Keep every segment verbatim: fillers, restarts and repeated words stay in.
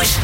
rouge.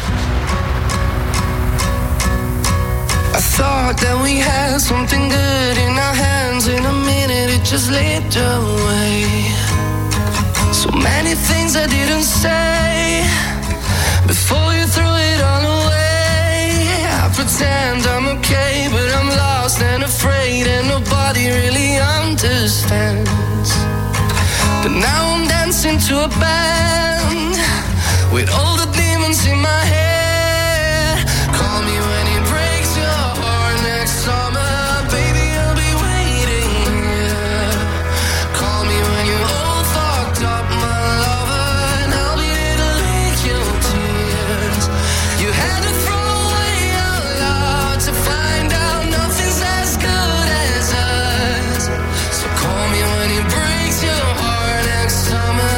I thought that we had something good in our hands. In a minute it just slipped away. So many things I didn't say before you threw it all away. I pretend I'm okay, but I'm lost and afraid, and nobody really understands. But now I'm dancing to a band with all the demons in my head. Call me when it breaks your heart next summer, baby, I'll be waiting here. Call me when you're all fucked up, my lover, and I'll be there to lick your tears. You had to throw away your love to find out nothing's as good as us. So call me when it breaks your heart next summer.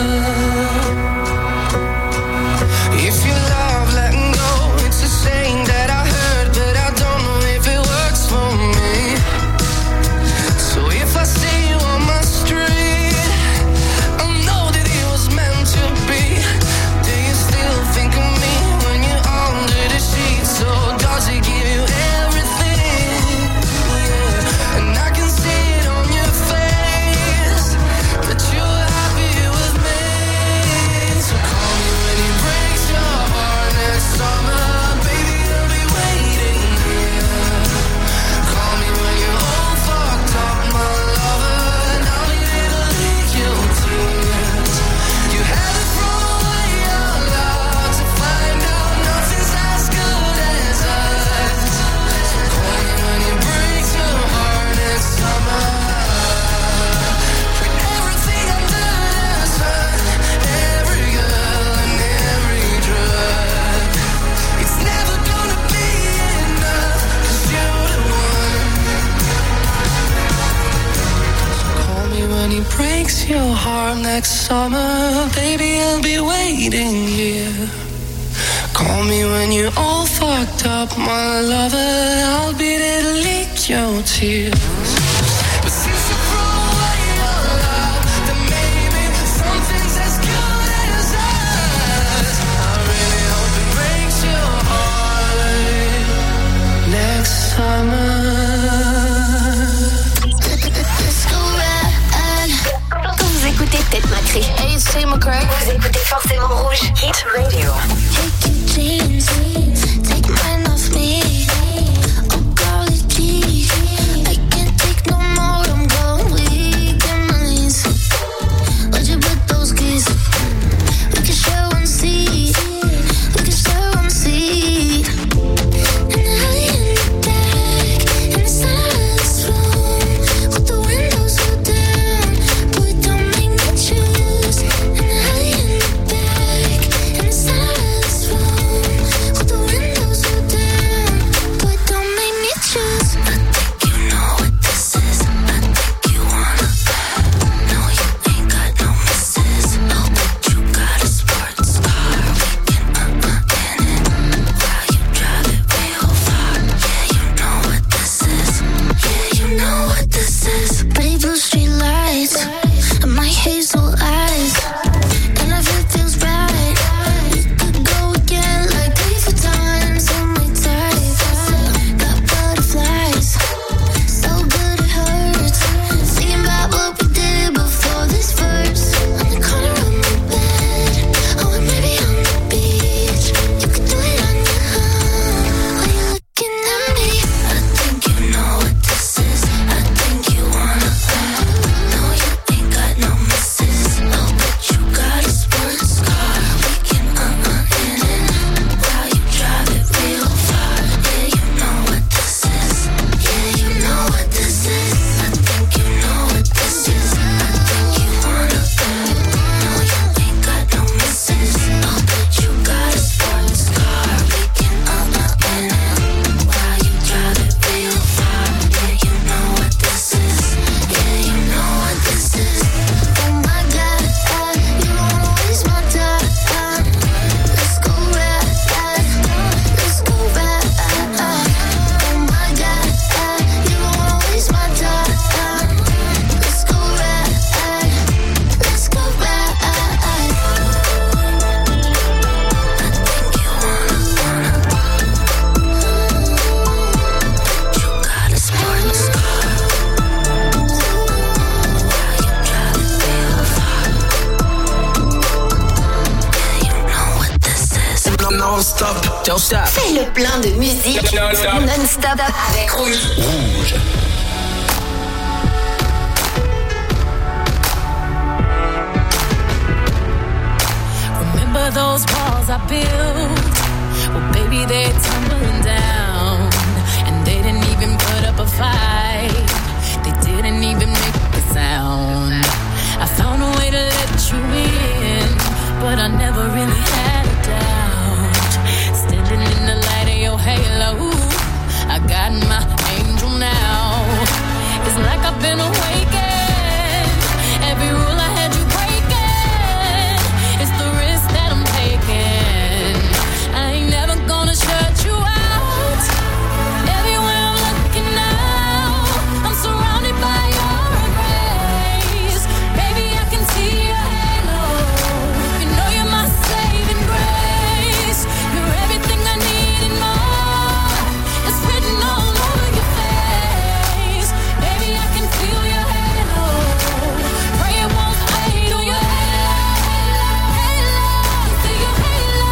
If you love letting go, it's a saying that I heard, but I don't know if it works for me. So if I see you on my street, I know that it was meant to be. Do you still think of me when you're under the sheets? Or does it give you everything? Yeah. And I can see it on your face that you're happy with me. So call me when it breaks your heart next summer, baby, I'll be waiting here. Call me when you're all fucked up, my lover, and I'll be there to lick your tears. You had to throw away your love to find out nothing's as good as us. So call me when it breaks your heart next summer. With everything under the sun, every girl and every drug, it's never gonna be enough, 'cause you're the one. Call me when he breaks your heart next summer, baby, I'll be waiting here. Call me when you're all fucked up, my lover, I'll be there to lick your tears. But since you throw away your love, then maybe something's as good as us. I really hope it breaks your heart next summer. Let's go ride. Quand vous écoutez Tête Macrée, hey, c'est McCray. Vous écoutez forcément Rouge Hit Radio. Take your jeans, take mine off me. Oh, golly gee, I can't take don't stop, don't stop. Fais le plein de musique non-stop, non-stop avec Rouge. Rouge. Remember those walls I built? Well, baby, they're tumbling down, and they didn't even put up a fight. They didn't even make a sound. I found a way to let you in, but I never really had a doubt. Standing in the light of your halo, I got my angel now. It's like I've been awakened. Every rule I had you breaking. It's the risk that I'm taking. I ain't never gonna shut you out. Everywhere I'm looking now, I'm surrounded by your embrace. Baby, I can see your halo. You know you're my saving grace. You're everything I need and more. It's written all over your face. Baby, I can feel your halo. Pray it won't fade on your halo. Halo, see your halo.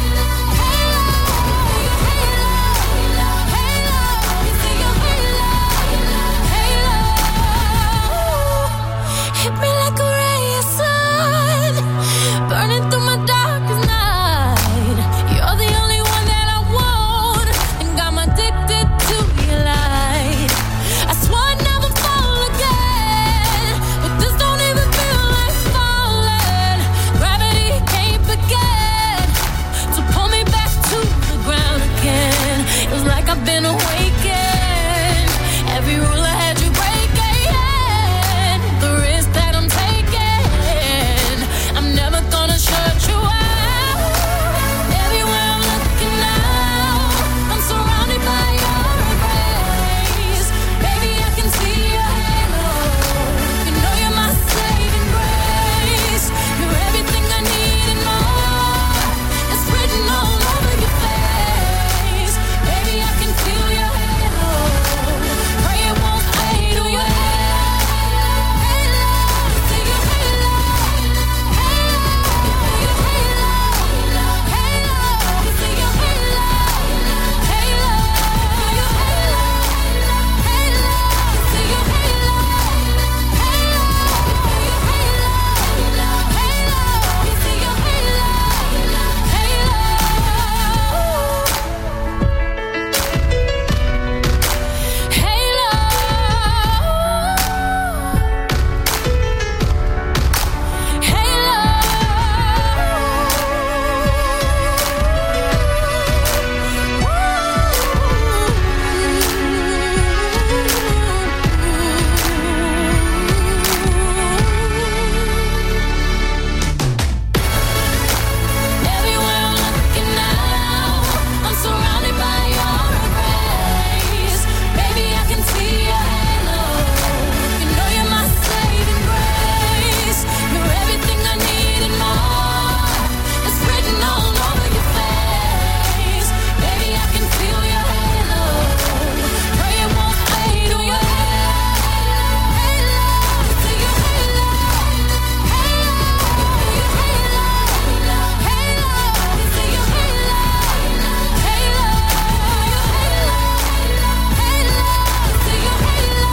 Hit me like a ray of sun, burning through my darkest night. You're the only one that I want, and I'm addicted to your light. I swore I'd never fall again, but this don't even feel like falling. Gravity can't begin to pull me back to the ground again. It was like I've been awakened. Every rule I had you breaking, the risk that I'm taking. I'm never gonna shut you out. Everywhere I'm looking now, I'm surrounded by your embrace. Baby, I can see your halo. You know you're my saving grace. You're everything I need and more. It's written all over your face. Baby, I can feel your halo. Pray it won't fade on your halo. See your halo. Halo, halo, see your halo. Halo, your halo. Halo, see your halo. Halo, see your halo. Everywhere I'm looking now, I'm surrounded by your embrace. Baby, I can see your halo. You know you're my saving grace. You're everything I need and more. It's written all over your face. Baby, I can feel your halo. Pray it won't fade on your halo. See your halo. See your halo. See your halo.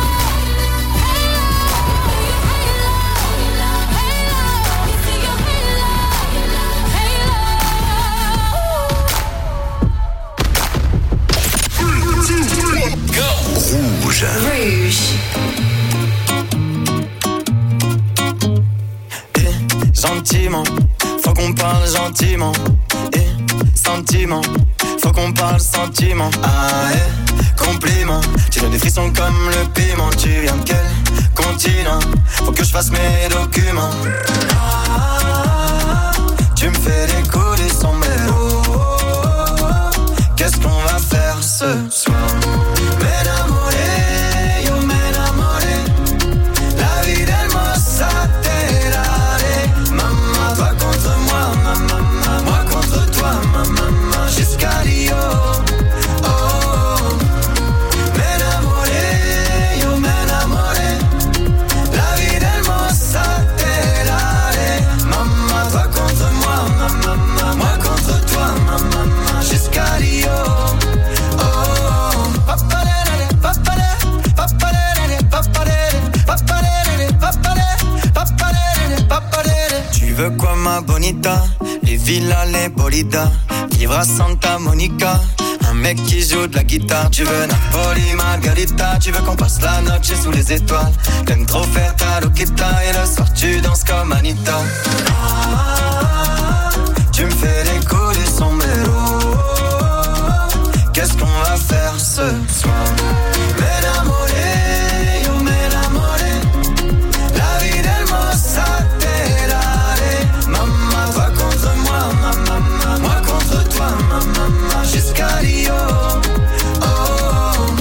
Rouge. Rouge. Et gentiment, faut qu'on parle gentiment. Et sentiment, faut qu'on parle sentiment. Ah, et compliment, tu donnes des frissons comme le piment. Tu viens de quel continent? Faut que je fasse mes documents. Ah, tu me fais décoller sans mélo. Qu'est-ce qu'on va faire ce soir? M'enamoré, yo m'enamoré. La vie d'Hermosa Terrare. Maman, toi contre moi, maman, moi contre toi, maman, jusqu'à Rio. Oh, oh. M'enamoré, yo m'enamoré. La vie d'Hermosa Terrare. Maman, toi contre moi, maman, moi contre Manita, les villas, les bolidas, vivre à Santa Monica. Un mec qui joue de la guitare, tu veux Napoli, Margarita, tu veux qu'on passe la noche sous les étoiles. T'aimes trop faire ta loquita et le soir tu danses comme Anita. Ah, tu me fais les coups du sombrero. Qu'est-ce qu'on va faire ce soir? M'enamoré, yo m'enamoré. La vie d'hermosa te daré. Maman, toi contre moi, maman, moi contre toi, maman, jusqu'à Rio. Oh, oh.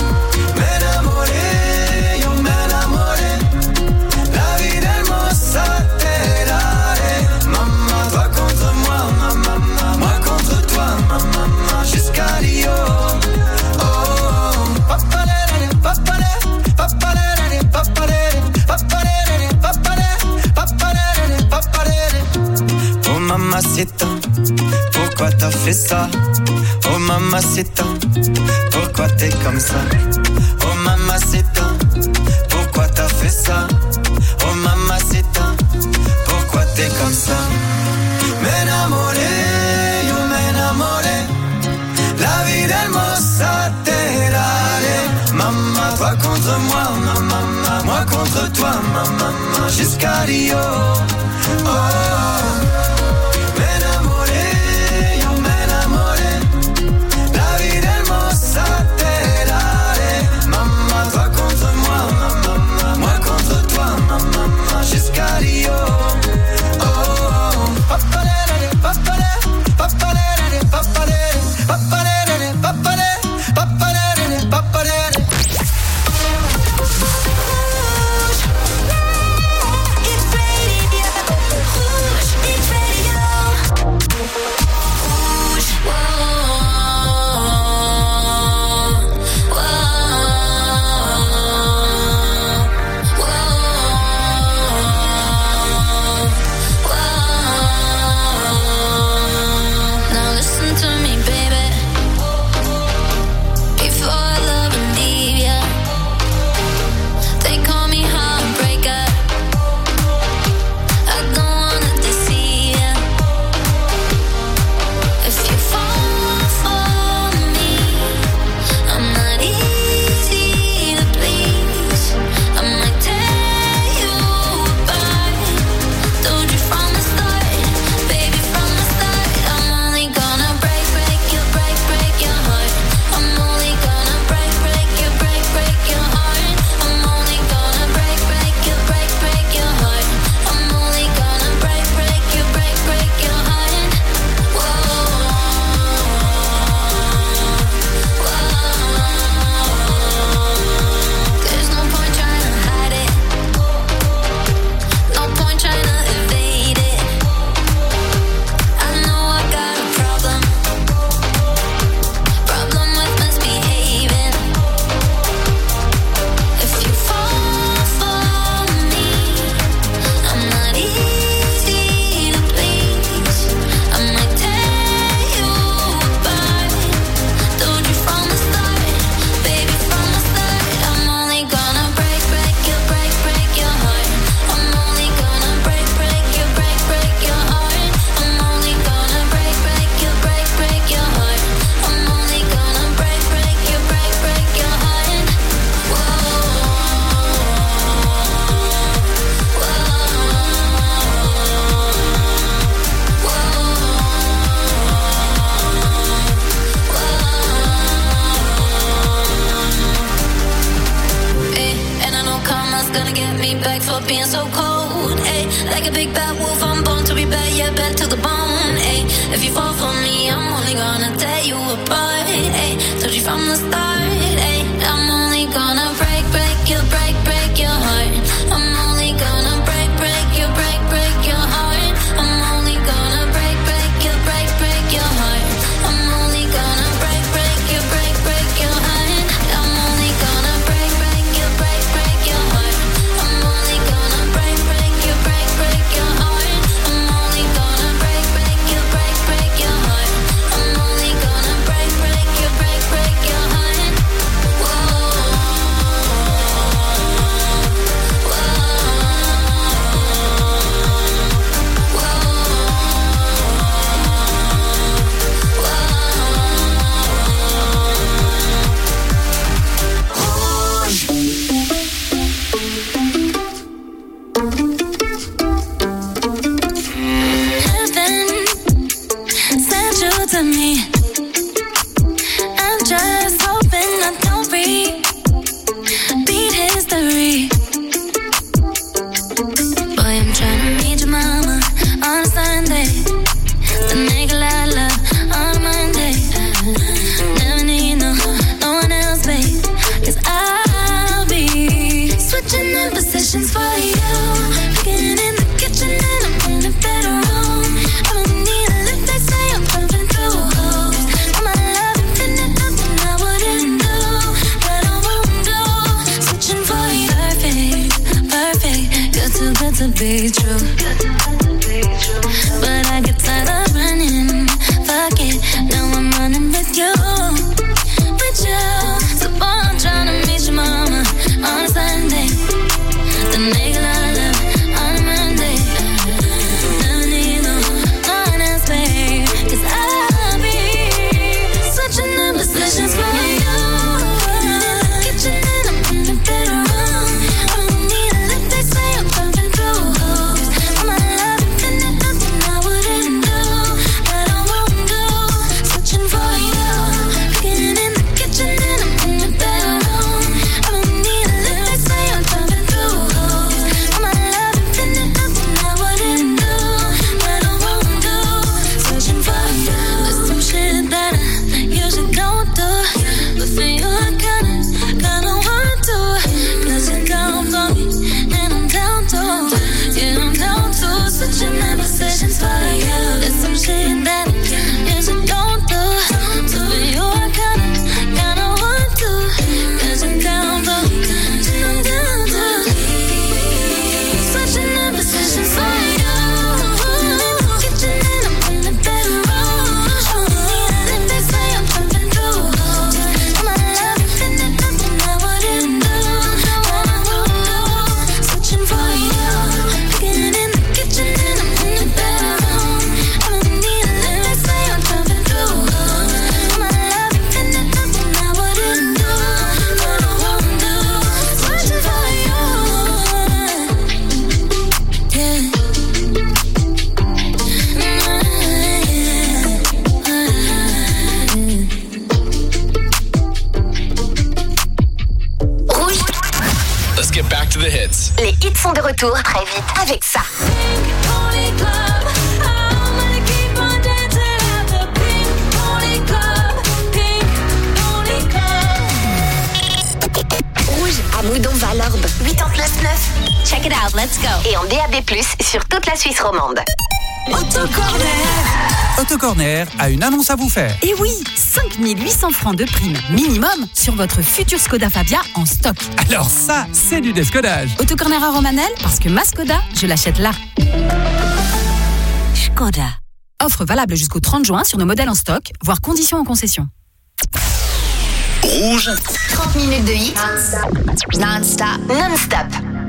M'enamoré, yo m'enamoré. La vie d'hermosa te daré. Maman, toi contre moi, maman, moi contre toi, maman, jusqu'à Rio. Oh mamacita, pourquoi t'as fait ça? Oh mamacita, pourquoi t'es comme ça? Oh mamacita, pourquoi t'as fait ça? Oh mamacita, pourquoi t'es comme ça? M'enamoré, yo m'enamoré. La vie d'hermosa te daré. Maman, toi contre moi, maman, moi contre toi, maman, jusqu'à Rio. Oh, m'enamoré, yo m'enamoré. La vie d'hermosa te daré. Maman, toi contre moi, maman, moi contre toi, maman, jusqu'à Rio. Oh, papalere, papalere, papalere, papalere, papalere, papalere, papalere, papalere. Your heart. and true to me. I'm just hoping I don't repeat history. Boy, I'm trying to meet your mama on a Sunday, the nigga I love on a Monday. Never need no, no one else, babe, 'cause I'll be switching in positions for you. Getting in the kitchen and I'm in the bedroom. I don't need a lift, they say I'm pumping through holes. For my love infinite, nothing I wouldn't do, that I won't do. Switching for you, perfect, perfect. You're too good to be true. But I get tired of running, fuck it, now I'm running with you, with you. So boy, I'm trying to meet your mama on a Sunday, the nigga I love on a Monday. Never need no, no one else, babe, 'cause I'll be switching the positions for you. In the kitchen and I'm in the bedroom. I don't need a lift, they say I'm pumping through holes. For my love infinite, nothing I wouldn't do, that I won't do. Switching for you. Getting in the kitchen and I'm in the bedroom. I don't need a lift, they say I'm pumping through holes. For my love infinite, nothing I wouldn't do, that I won't do. Switching for you. There's some shit that I usually don't do, but for you I kinda, kinda want to. 'Cause you're down for me and I'm down to, yeah, I'm down to. Switching my positions for you. There's some shit that I usually don't do, but for you I kinda, kinda want to. 'Cause you're down for me and I'm down to. Switching my positions for you. In the kitchen and I'm in the bedroom. I don't need a lift, they say I'm pumping through holes. For my love infinite, nothing I wouldn't do, that I won't do. Switching for you. Getting in the kitchen and I'm in the bedroom. I don't need a lift, they say I'm pumping through holes. For my love infinite, nothing I wouldn't do, that I won't do. Switching for you. Yeah. Rouge, Let's get back to the hits. les hits sont de retour très vite avec ça. Pony Club, I'm gonna keep on dancing at the Pink Pony Club, Pink Pony Club. Rouge à Moudon-Valorbe, quatre-vingt-dix-neuf neuf. Check it out, let's go. Et en D A B plus, sur toute la Suisse romande. Autocorner. Autocorner a une annonce à vous faire. Et oui, cinq mille huit cents francs de prime minimum sur votre futur Skoda Fabia en stock. Alors ça, c'est du descodage. Autocorner à Romanel, parce que ma Skoda, je l'achète là. Skoda. Offre valable jusqu'au trente juin sur nos modèles en stock, voire conditions en concession. Rouge. trente minutes de hit. Non-stop. Non-stop.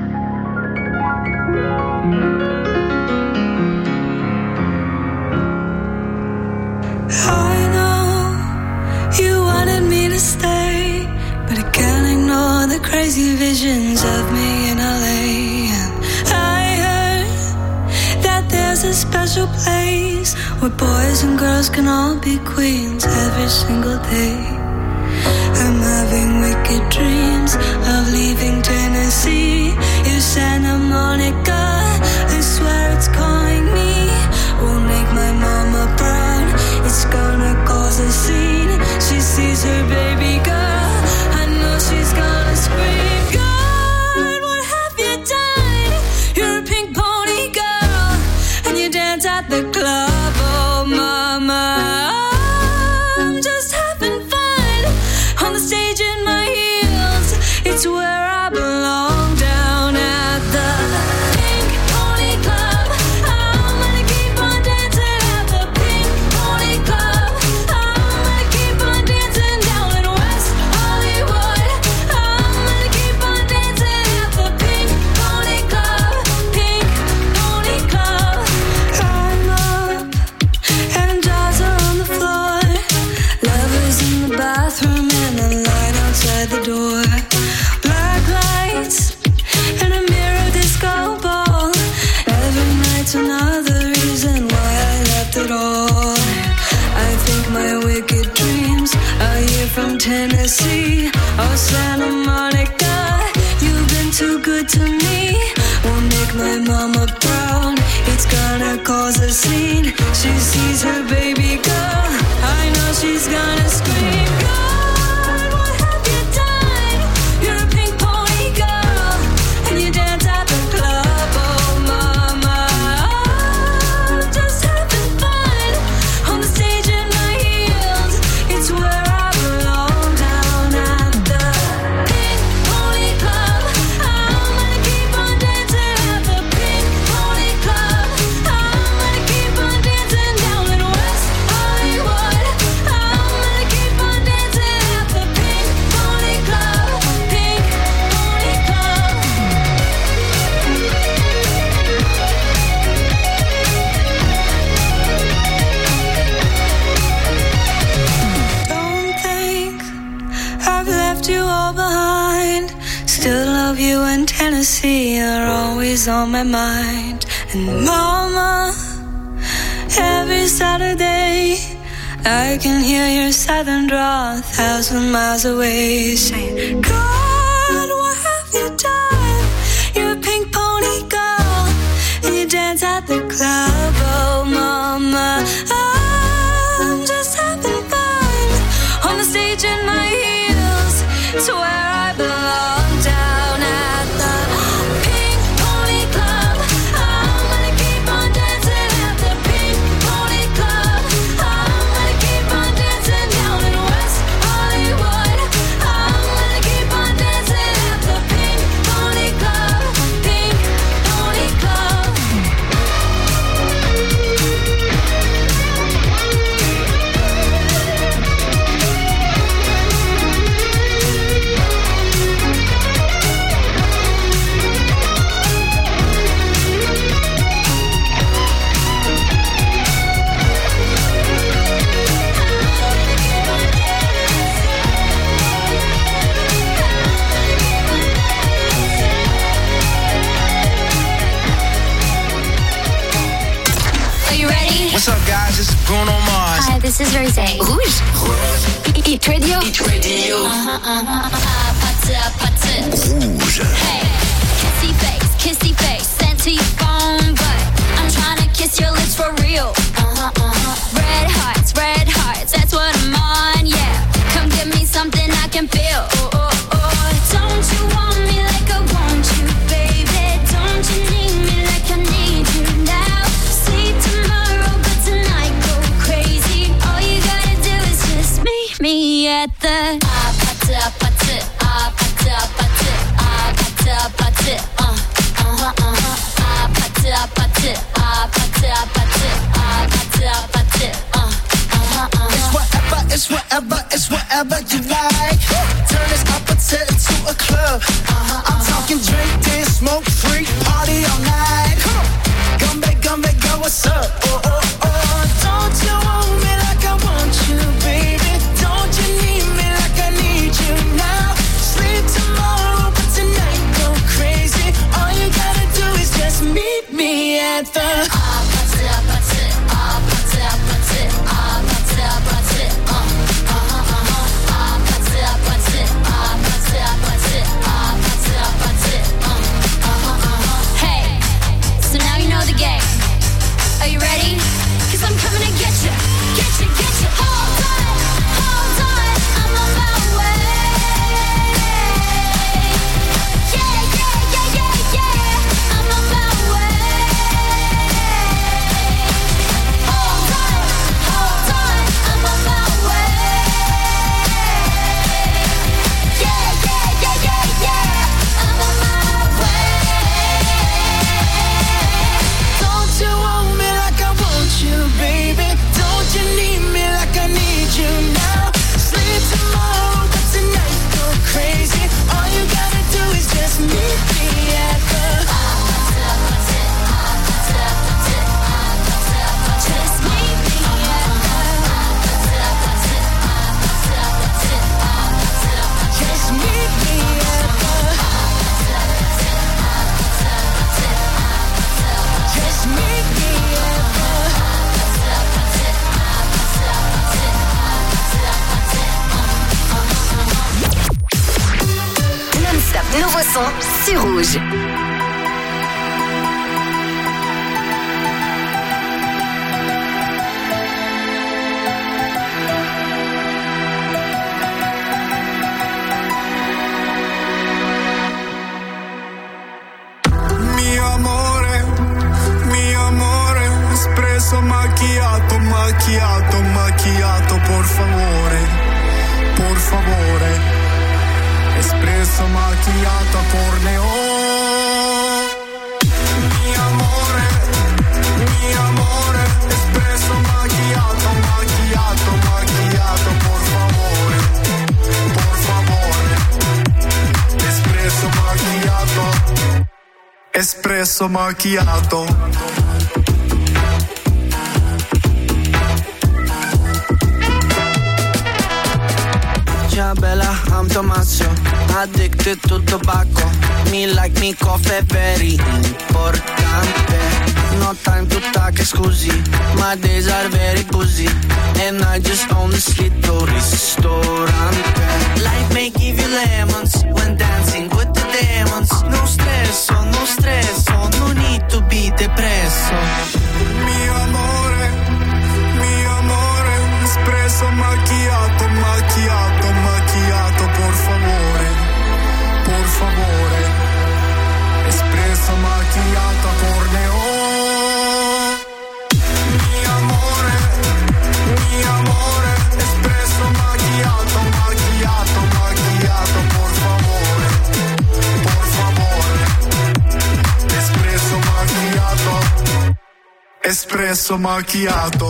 I know you wanted me to stay, but I can't ignore the crazy visions of me in L A. And I heard that there's a special place where boys and girls can all be queens every single day. I'm having wicked dreams of leaving Tennessee. You Santa Monica, I swear it's calling me. Will make my mama proud. It's gonna cause a scene. She sees her baby girl. I know she's gonna scream. God, what have you done? You're a pink pony girl, and you dance at the club. Oh, mama, I'm just having fun on the stage in my heels. It's where I belong, down at the Pink Pony Club. I'm gonna keep on dancing at the Pink Pony Club. I'm gonna keep on dancing down and she sees her baby girl, I know she's gonna scream, God, what have you done? You're a pink pony girl, and you dance at the club, oh mama. I'm just having fun, on the stage in my heels, it's where I belong, down at the Pink Pony Club. I'm gonna keep on dancing at the Pink Pony Club. I'm gonna keep on dancing down in West Hollywood. I'm gonna keep on dancing at the Pink Pony Club. Pink Pony Club. Don't think I've left you all behind. Still love you in Tennessee, you're always on my mind. And mama, every Saturday I can hear your southern drawl a thousand miles away, saying, God, what have you done? You're a pink pony girl, and you dance at the club, oh mama. I'm just having fun, on the stage in my heels, it's where I belong, down at the Pink Pony Club. I'm gonna keep on dancing at the Pink Pony Club. I'm gonna keep on dancing down in West Hollywood. I'm gonna keep on dancing at the Pink Pony Club. Pink Pony Club. Are you ready? What's up, guys? This is Bruno Mars. Hi, this is Rose. Rouge. Eat Radio. Eat Radio. Uh-huh, uh-huh, uh-huh. Party, party. Rouge. Hey, kissy face, kissy face, sent to your phone, but I'm trying to kiss your lips for real. Uh-huh, uh-huh. Red hearts, red hearts, that's what I'm on, yeah. Come give me something I can feel. Oh, oh, oh. Don't you want me like I want you, baby? Don't you need me like I need you now? Sleep tomorrow, but tonight go crazy. All you gotta do is just meet me at the ah, party, party, ah, party, party, ah, party, party, uh, uh-huh, uh-huh, ah, party, party, ah, party, party, ah, party, party, uh, uh-huh, uh-huh. It's whatever, it's whatever, it's whatever you like. Turn this appetite into a club. Uh-huh, I'm talking drink, dance, smoke, free, party all night. Come on, come back, come back, girl, what's up? Oh, oh, oh, don't you want me like I want you, baby? Don't you need me like I need you now? Sleep tomorrow, but tonight go crazy. All you gotta do is just meet me at the Ah, party, party, ah, party, party, ah, party, party, uh, uh-huh, uh-huh, ah, party, party, ah, party, party, ah, party, party, uh, uh-huh, uh-huh. Hey, so now you know the game. Are you ready? 'Cause I'm coming to get you, get you, get you. Hold on, hold on, I'm on my way. Yeah, yeah, yeah, yeah, yeah, I'm on my way. Hold on, hold on, I'm on my way. Yeah, yeah, yeah, yeah, yeah, I'm on my way. Don't you want me like I want you, baby? Don't you need me like I need you now? Sleep tomorrow, but tonight go crazy. All you gotta do is just meet me at the Just meet me at Just meet me at the Just meet me at the Non-stop nouveau son sur Rouge. macchiato, macchiato, por favore, por favore. Espresso macchiato a corneo. Mi amore, mi amore. Espresso macchiato, macchiato, macchiato, por favore, por favore. Espresso macchiato, espresso macchiato. Ciao bella, I'm Tommaso, addicted to tobacco. Me like me coffee, very importante. No time to talk, scusi. My days are very busy, and I just own this little ristorante. Life may give you lemons when dancing with the demons. No stress, no stress, no need to be depresso. Mi amore, mi amore. Espresso macchiato, macchiato, macchiato, por favore, por favore. Espresso macchiato a corneo. Mi amore, mi amore. Espresso macchiato, macchiato, macchiato, por favore, por favore. Espresso macchiato, espresso macchiato.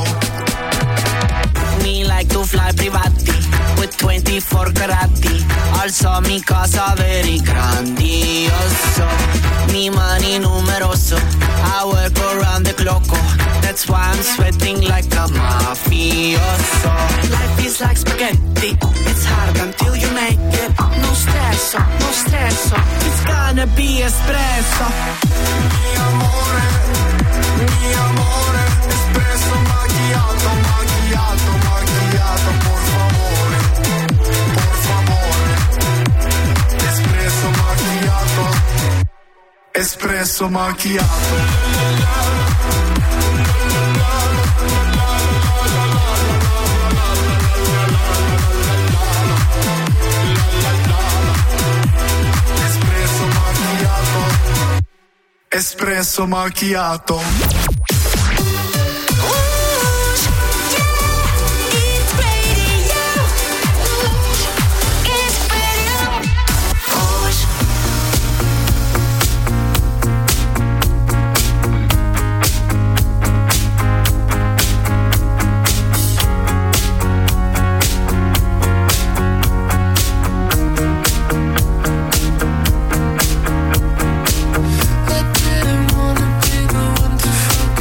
Me like to fly privati with twenty-four carati. Also mi casa very grandioso. Mi money numeroso. I work around the clock. That's why I'm sweating like a mafioso. Life is like spaghetti. It's hard until you make it. No stress, no stress. It's gonna be espresso. Mi amore, mi amore. Espresso macchiato, macchiato, macchiato, por favore, por favore. Espresso macchiato, espresso macchiato. Espresso macchiato, espresso macchiato. I didn't wanna be the one to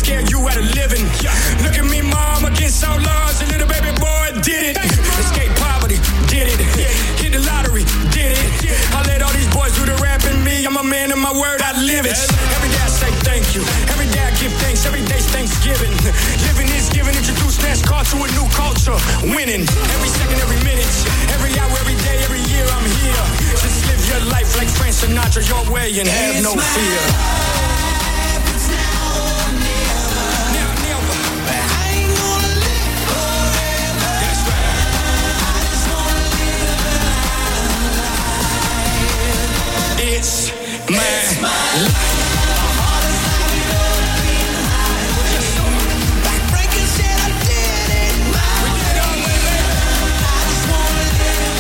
scare you out of living. Look at me, mom, against all odds. A little baby boy did it. Escape poverty, did it. Hit the lottery, did it. I let all these boys do the rap in me. I'm a man of my word, I live it. Every day I say thank you. Every day I give thanks. Every day's Thanksgiving. Living is giving. Introduce NASCAR to a new culture. Winning. Every second, every minute. Every hour, every day, every year I'm here. Just live your life like Frank Sinatra your way and have it's no fear. It's my, it's my life. Like Frankie said, I did it my way. I just wanna live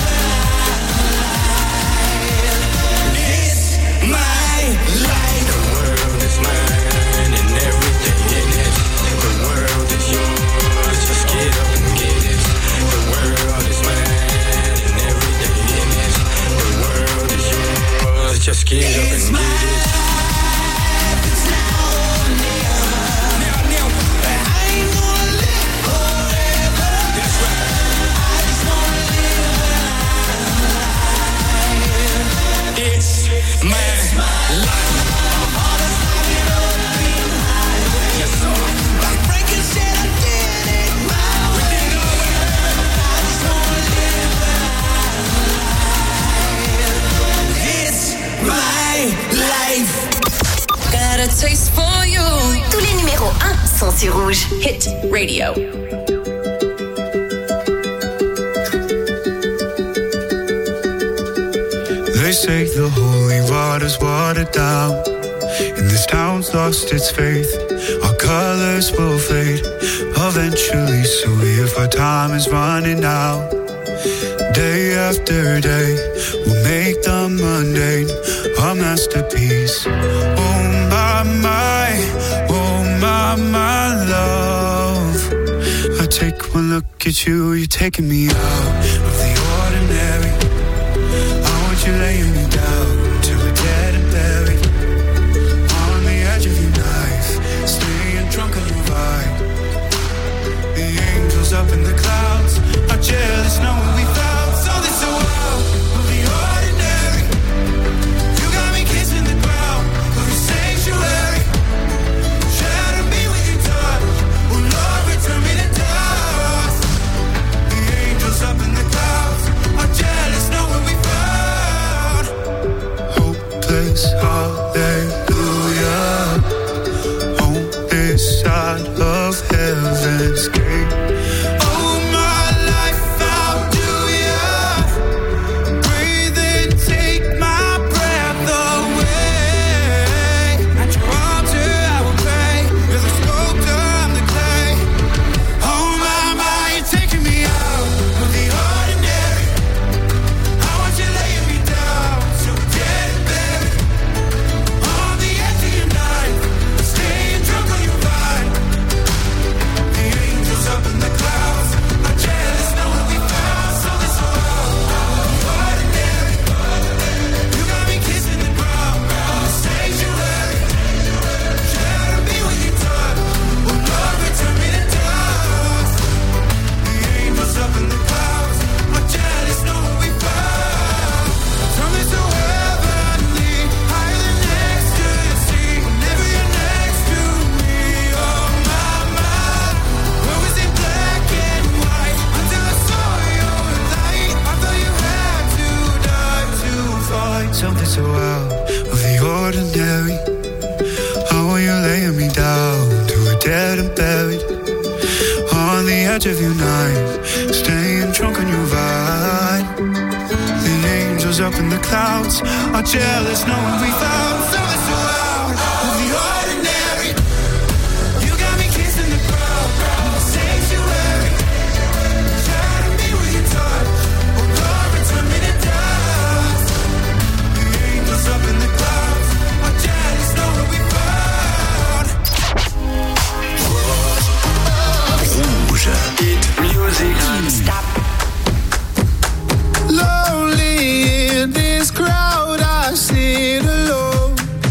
my life. It's my life. The world is mine and everything in it. The world is yours. Just get up and get it. The world is mine and everything in it. The world is yours. Just get up and get it. It's now or never. Now, now. I ain't gonna live forever. That's right. I just wanna live my life. It's my, it's my life. My heart is like an open highway. Yes, sir. Like Frankie said, I did it my way. We did it our way. I just wanna live my life. It's my life. Got a taste for you. Tous les numéros un sont sur Rouge. Hit Radio. They say the holy water's watered down, and this town's lost its faith. Our colors will fade eventually, so if our time is running out, day after day, we'll make the mundane a masterpiece. Oh my, my, oh my, my love. I take one look at you, you're taking me out of the ordinary. I want you laying me down till we're dead and buried. On the edge of your knife, staying drunk on your vibe. The angels up in the clouds are jealous knowing we found something so wild of the ordinary. You got me kissing the ground of your sanctuary. Shatter me with your touch, oh Lord, return me to dust. The angels up in the clouds are jealous knowing we found hopeless hallelujah on this side of heaven's gate. Oh my life, how do ya breathe and take my breath away? At your altar I will pray. You're the sculptor, I'm the clay. Oh my, my, you're taking me out of the ordinary. I want you laying me down so dead and buried. On the edge of your knife, staying drunk on your vine. The angels up in the clouds are jealous knowing we found something so ordinary. You got me kissing the ground of the sanctuary. Shatter me with your touch, oh Lord, return me to dust. The angels up in the clouds are jealous knowing we found something so heavenly, higher than ecstasy. Whenever you're next to me, oh my, my. Where was it black and white until I saw your light? I thought you had to die to find something so out of the ordinary. How are you laying me down to a dead and buried? On the edge of your knife, staying drunk on your vine. The angels up in the clouds are jealous knowing we found something so out of the ordinary. You got me kissing the ground of the sanctuary. Shatter me with your touch, oh Lord, return me to dust. The angels up in the clouds are jealous knowing we found Rouge. Hit music. Non-stop. Lonely in this crowd, I sit alone.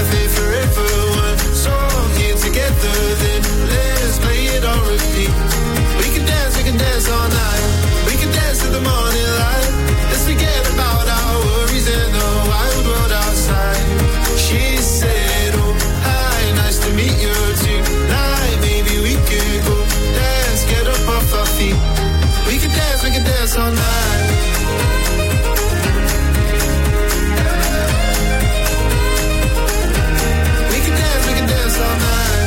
life ain't forever. One song here together, then let's play it on repeat. We can dance, we can dance all night. We can dance to the morning light. Let's forget about our worries and the wild world outside. She said, oh, hi, nice to meet you tonight. Maybe we could go dance, get up off our feet. We can dance, we can dance all night. We can dance, we can dance all night.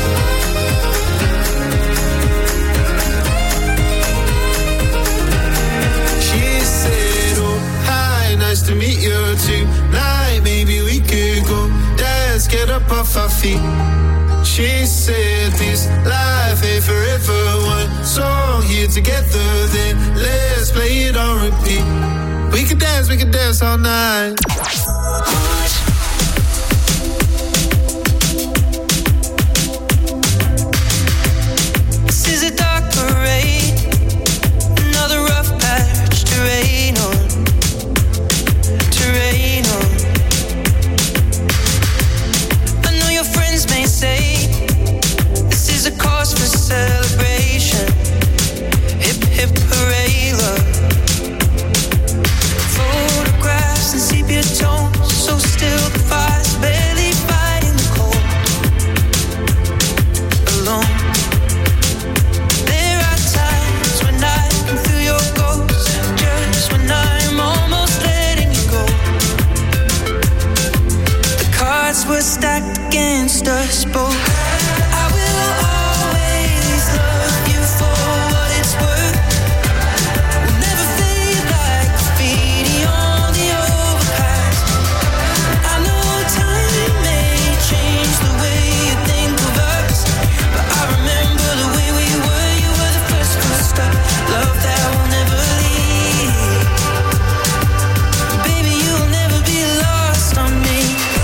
She said, oh, hi, nice to meet you tonight. Maybe we could go dance, get up off our feet. She said this life ain't forever. One song here together, then let's play it on repeat. We can dance, we can dance all night. This is a dark parade, another rough patch to rain on, to rain on. I know your friends may say this is a cause for celebration. Hip hip hooray, love. Photographs and sepia tones, so still the fire's barely fighting the cold. Alone. There are times when I can feel your ghost, just when I'm almost letting you go. The cards were stacked against us both. I will always love you for what it's worth. We'll never fade like graffiti on the overpass. I know time may change the way you think of us, but I remember the way we were. You were the first full stop, love that will never leave. Baby, you'll never be lost on me.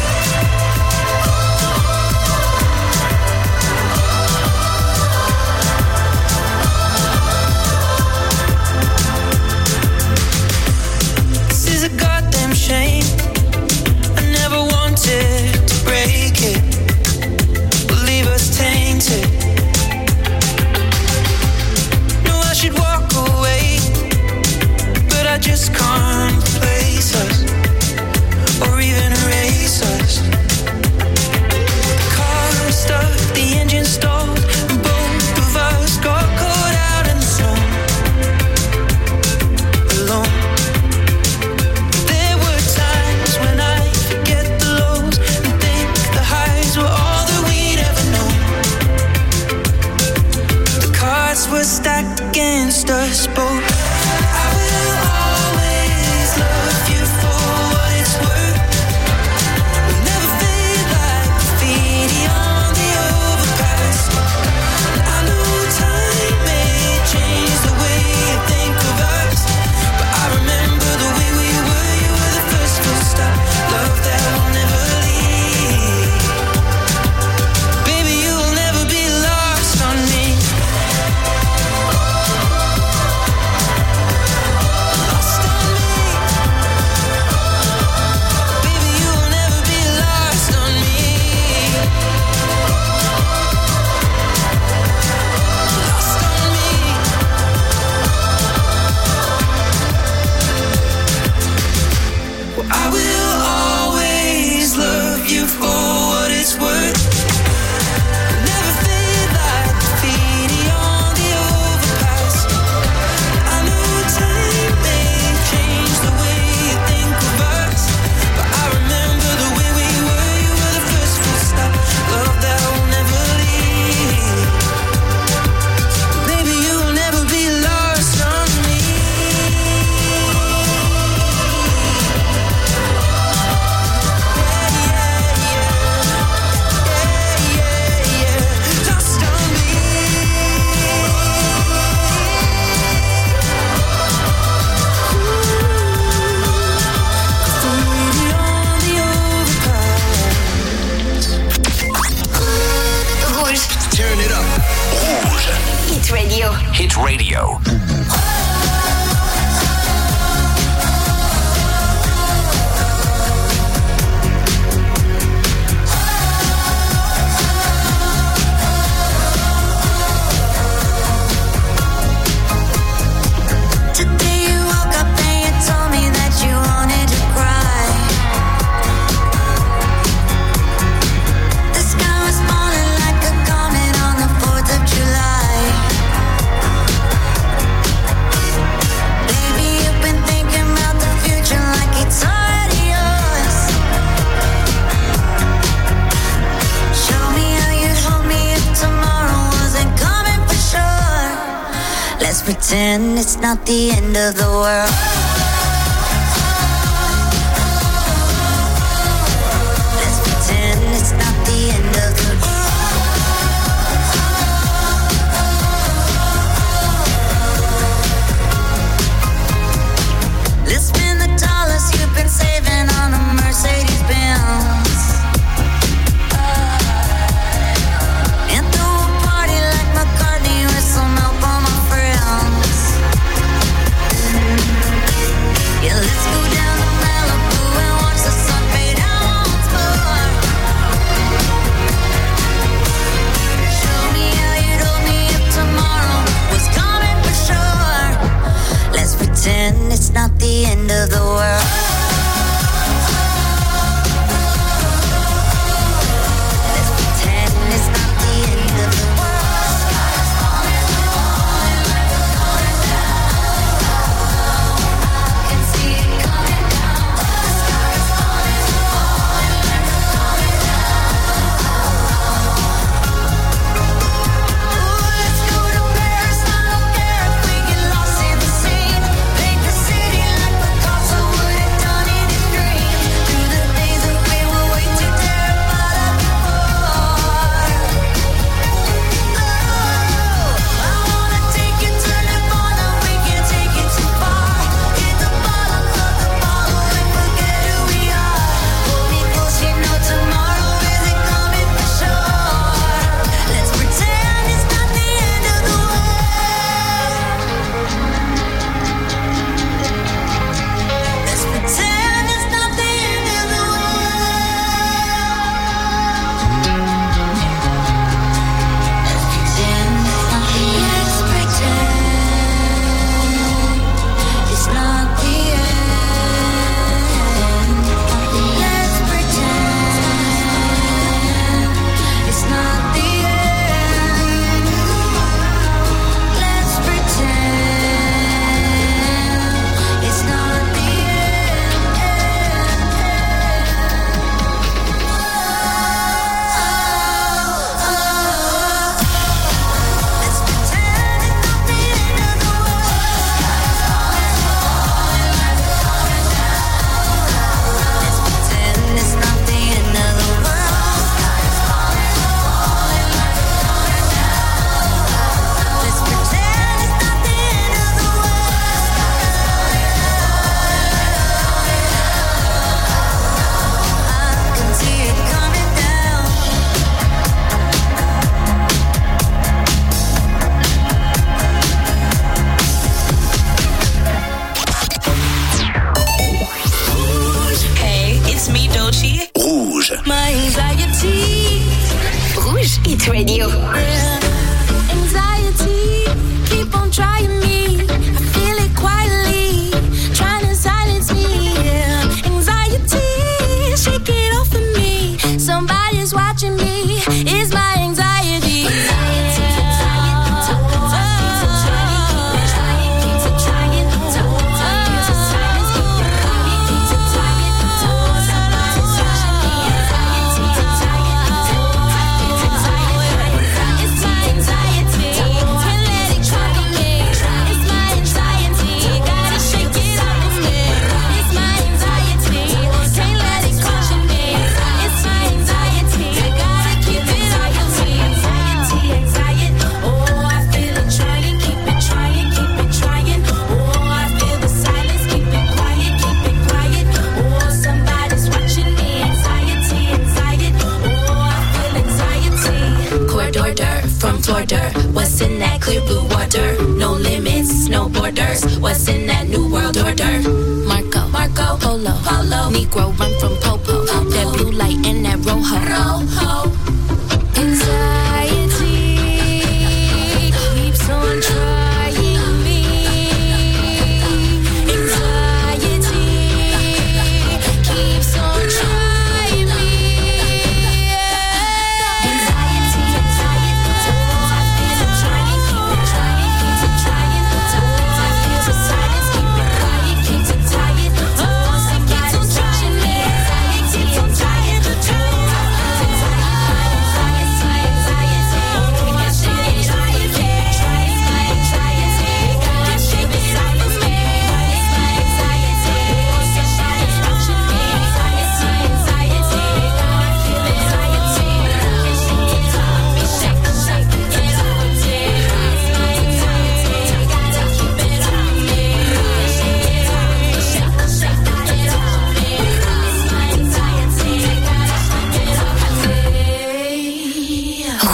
This is a goddamn shame. I never wanted to break it, but leave us tainted. No, I should walk away, but I just can't replace us, or even erase us. The car stuck, the engine stalled, and both of us got caught out in the sun, alone. There were times when I forget the lows and think the highs were all that we'd ever known. The cards were stacked against us both. I will always love you for what it's worth. We'll never fade like graffiti on the overpass. I know time may change the way you think of us, but I remember the way we were. You were the first full stop, love that will never leave. Baby, you'll never be lost on me. Lost on me. Baby, you'll never be lost on me. Lost on me. Well, I will always love you for what it's worth. Never fade like graffiti on the overpass. I know time may change the way you think of us, but I remember the way we were. You were the first full stop, love that will never leave. Baby, you'll never be lost on me. Lost on me. Graffiti on the overpass. Rouge. Turn it up. Rouge. Hit Radio. Hit Radio. Let's pretend it's not the end of the world. Let's pretend it's not the end of the world. Let's spend the dollars you've been saving on a Mercedes Benz. Yeah, let's go down to Malibu and watch the sun fade out once more. Show me how you told me if tomorrow was coming for sure. Let's pretend it's not the end of the world. Let's pretend it's not the end of the world.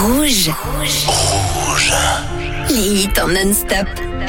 Rouge. Rouge. Les hits en non-stop.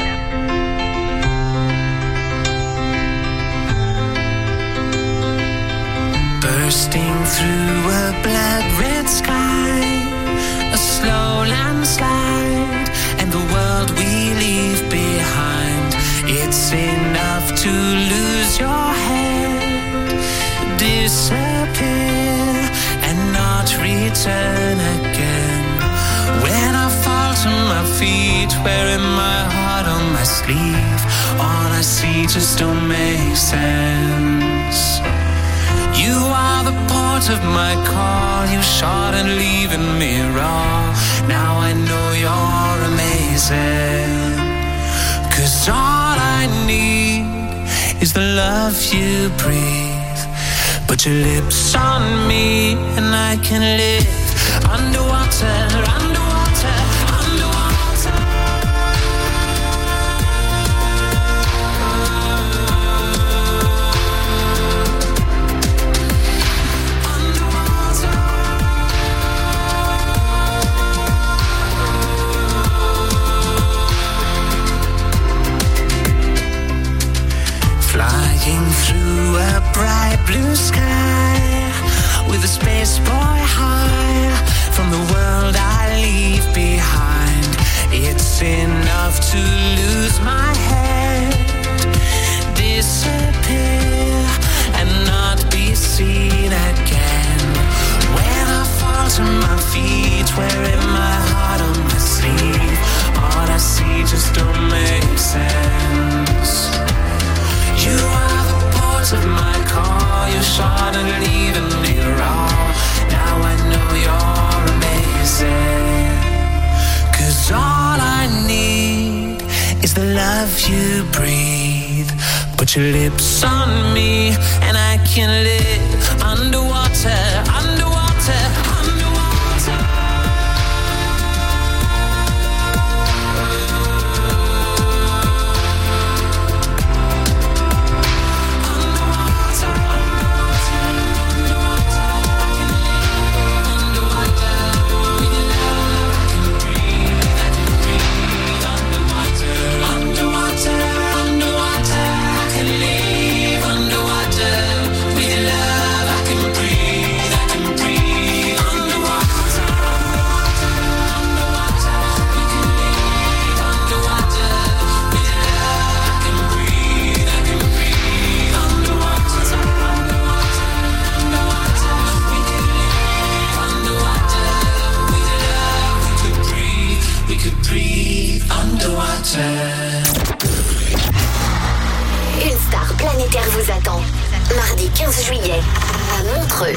Bursting through a blood red sky, a slow landslide, and the world we leave behind. It's enough to lose your head, disappear, and not return again. When I fall to my feet, wearing my heart on my sleeve, all I see just don't make sense. You are the port of my call, you shot and leaving me raw. Now I know you're amazing, 'cause all I need is the love you breathe. Put your lips on me and I can live underwater, underwater, underwater. Flying through a bright blue sky, with a space boy high, from the world I leave behind. It's enough to lose my head, disappear, and not be seen again. When I fall to my feet, wearing my heart on my sleeve, all I see just don't make sense. You are the port of my call, you shot and leaving me raw. Now I know you're amazing, 'cause all I need is the love you breathe. Put your lips on me and I can live underwater, underwater, underwater. Une star planétaire vous attend. Mardi quinze juillet à Montreux.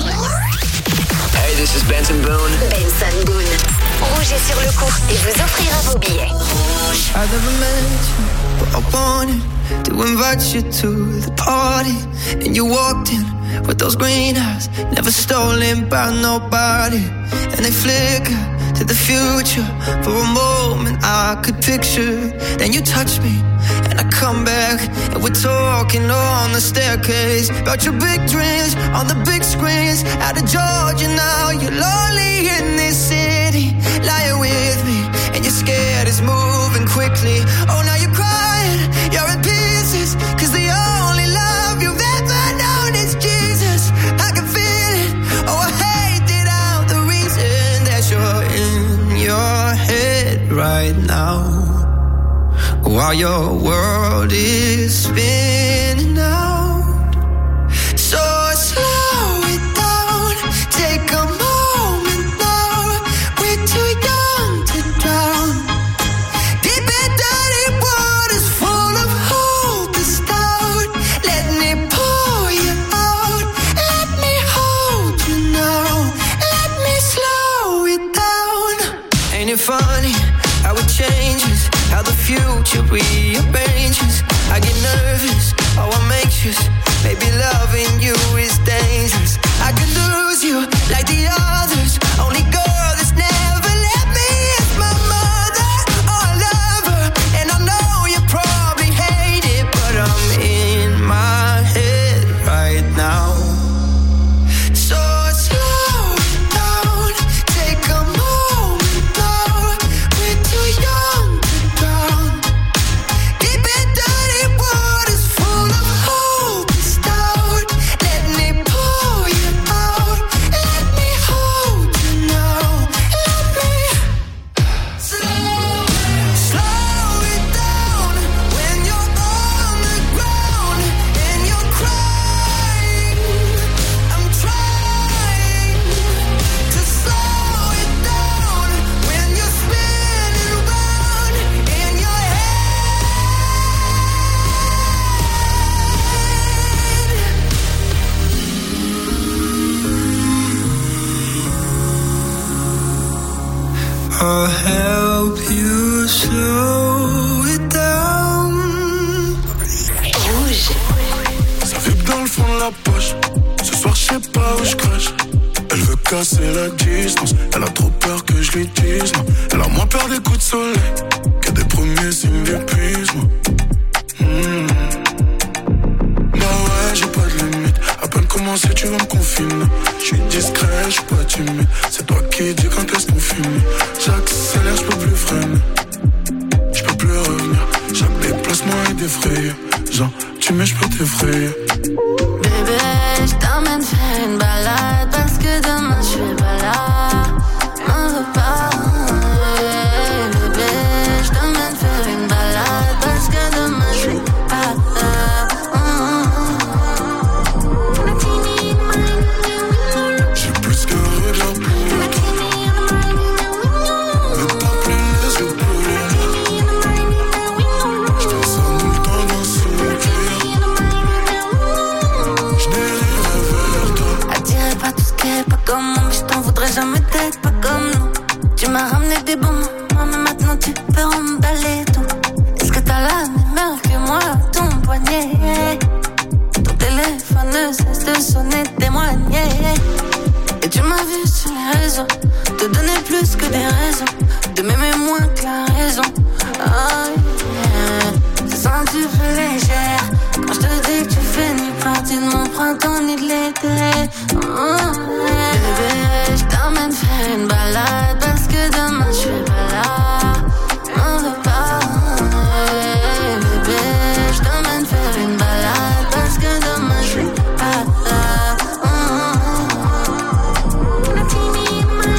Hey, this is Benson Boone. Benson Boone. Rouge est sur le coup et vous offrira vos billets. I never met you, but I wanted to invite you to the party. And you walked in with those green eyes, never stolen by nobody. And they flicker to the future. For a moment I could picture. Then you touch me and I come back, and we're talking on the staircase about your big dreams on the big screens. Out of Georgia now, you're lonely in this city, lying with me, and you're scared it's moving quickly. Oh, now you're crying, you're in pieces, 'cause the only love you've ever known is Jesus. I can feel it, oh I hate it out, the reason that you're in your head right now, while your world is spinning out. So slow it down, take a moment now. We're too young to drown. Deep and dirty waters full of hope is down. Let me pull you out, let me hold you now. Let me slow it down. Ain't it funny how it changes, how the future rearranges? I get nervous, oh I'm anxious. Maybe loving you is dangerous. I could lose you like the others. Only girl that's never let me is my mother. Oh I love her, and I know you probably hate it, but I'm in my head right now. So slow it down, take a moment. I'll help you slow it down. Rouge. Ça vibre dans le fond de la poche. Ce soir, je sais pas où je crache. Elle veut casser la distance. Elle a trop peur que je lui dise non. Elle a moins peur des coups de soleil que des premiers signes d'épuisement. Mmh. Bah ouais, j'ai pas de limite. À peine commencé, tu vas me confiner. J'suis discret, j'suis pas timide. C'est toi qui dis quand est-ce qu'on finit. J'accélère, j'peux plus freiner. J'peux plus revenir. Chaque déplacement est défrayé. Genre, tu mets, j'peux t'effrayer. Bébé, j't'emmène faire une balade parce que demain j'suis pas là. M'en veux pas. Bébé, j't'emmène faire une balade parce que demain j'suis pas là. J'ai plus qu'un regard pour toi. Mais t'as plus les yeux pour les j'pense à nous le temps d'un sourire. J'dérive vers toi. Attiré par tout ce qui est pas comme moi, mais j't'en voudrais jamais d'être pas comme nous. Tu m'as ramené des bons moments, mais maintenant tu peux emballer tout. Est-ce que t'as la même heure que moi, ton poignet? Ton téléphone ne cesse de sonner, témoigner. Et tu m'as vu sur les réseaux, te donner plus que des raisons, de m'aimer moins que la raison. Oh yeah, je sens que tu fais légère quand je te dis que tu fais ni partie de mon printemps ni de l'été. Oh yeah, bébé, je t'emmène